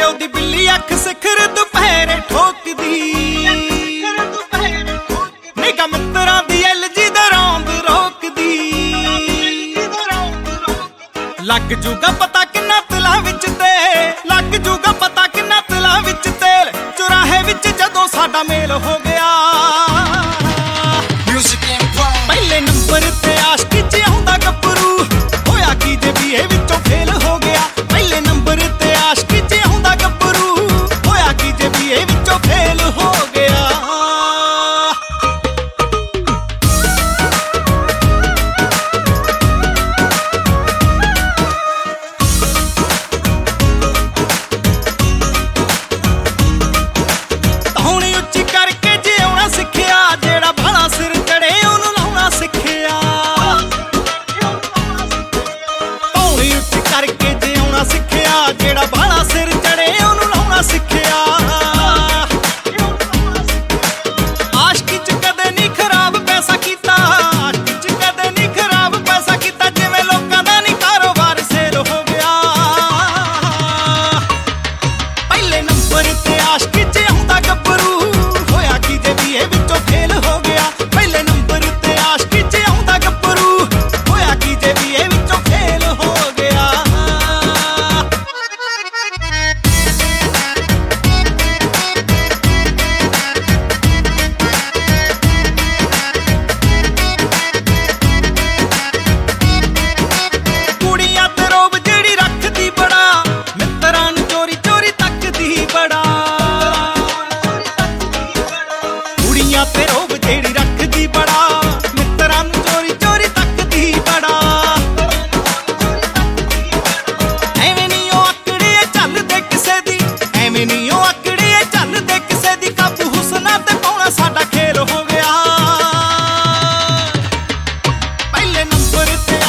ਉਹਦੀ ਬਿੱਲੀ ਅੱਖ ਸਿਖਰ ਦੁਪਹਿਰੇ ਠੋਕਦੀ ਨਿਗਾ ਮਿੱਤਰਾਂ ਦੀ ਐਲਜੀ ਦਾ ਰੌਂਦ ਰੋਕਦੀ ਲੱਗ ਜੂਗਾ ਪਤਾ ਕਿੰਨਾ ਤਿਲਾਂ ਵਿੱਚ ਤੇ ਲੱਗ ਜੂਗਾ ਪਤਾ ਕਿੰਨਾ ਤਿਲਾਂ ਵਿੱਚ ਤੇਲ ਚੁਰਾਹੇ ਵਿੱਚ ਜਦੋਂ ਸਾਡਾ ਮੇਲ ਹੋ ਗਿਆ ਪਹਿਲੇ ਨੰਬਰ ਤੇ ਆਸ਼ਕੀ ਚ ਆਉਂਦਾ ਗੱਭਰੂ ਹੋਇਆ ਕੀ ਜੇ ਬੀਏ ਵਿੱਚੋਂ ਫੇਲ ਹੋ ਗਿਆ ਪਹਿਲੇ ਨੰਬਰ ਤੇ ਆਸ਼ਕੀ ਚ ਆਉਂਦਾ ਗੱਭਰੂ ਹੋਇਆ ਕੀ ਜੇ ਬੀਏ ਵਿੱਚੋਂ ਫੇਲ ਹੋ ਗਿਆ ਧੌਣੀ ਉੱਚੀ ਕਰਕੇ ਜਿਉਣਾ ਸਿੱਖਿਆ ਜਿਹੜਾ ਭਾਲਾ ਸਿਰ ਚੜੇ ਉਹਨੂੰ ਲਾਉਣਾ ਸਿੱਖਿਆ ਧੌਣੀ ਉੱਚੀ ਕਰਕੇ ਜਿਉਣਾ ਸਿੱਖਿਆ ਜਿਹੜਾ ਭਾਲਾ ਸਿਰ ਚੜੇ ਉਹਨੂੰ ਲਾਉਣਾ ਸਿੱਖਿਆ ਆਸ਼ਕੀ ਚ ਕਦੇ ਨਹੀਂ ਖਰਾਬ ਪੈਸਾ ਕੀਤਾ ਆਸ਼ਕੀ ਚ ਕਦੇ ਨਹੀਂ ਖਰਾਬ ਪੈਸਾ ਕੀਤਾ ਜਿਵੇਂ ਲੋਕਾਂ ਦਾ ਨਹੀਂ ਕਾਰੋਬਾਰ ਸੇਲ ਹੋ ਗਿਆ ਪਹਿਲੇ ਨੰਬਰ ਤੇ ਆਸ਼ਕੀ ਚ ਆਉਂਦਾ ਗੱਭਰੂ ਹੋਇਆ ਕੀ ਜੇ ਬੀਏ ਵਿੱਚੋਂ ਫੇਲ ਹੋ ਗਿਆ ਪਹਿਲੇ ਨੰਬਰ ਤੇ ਆਸ਼ਕੀ ਚ ਆਉਂਦਾ ਗੱਭਰੂ ਹੋਇਆ ਕੀ ਜੇ ਬੀਏ ਵਿੱਚੋਂ ਫੇਲ ਹੋ ਗਿਆ ਕੁੜੀਆਂ ਤੇ ਰੋਬ ਜਿਹੜੀ ਰੱਖਦੀ ਬੜਾ ਮਿੱਤਰਾਂ ਨੂੰ ਚੋਰੀ ਚੋਰੀ ਤੱਕਦੀ ਬੜਾ ਕੁੜੀਆਂ ਤੇ ਰੋਬ ਜਿਹੜੀ ਰੱਖਦੀ ਬੜਾ ਮਿੱਤਰਾਂ ਨੂੰ ਚੋਰੀ ਚੋਰੀ ਤੱਕਦੀ ਬੜਾ ਐਵੇਂ ਨਹੀਂ ਉਹ ਆਕੜੇ ਚੱਲਦੇ ਕਿਸੇ ਦੀ ਐਵੇਂ ਨਹੀਂ ਉਹ ਆਕੜੇ ਚੱਲਦੇ ਕਿਸੇ ਦੀ ਕਾਬੂ ਹੁਸਨਾ ਤੇ ਪਾਉਣਾ ਸਾਡਾ ਖੇਲ ਹੋ ਗਿਆ ਪਹਿਲੇ ਨੰਬਰ ਤੇ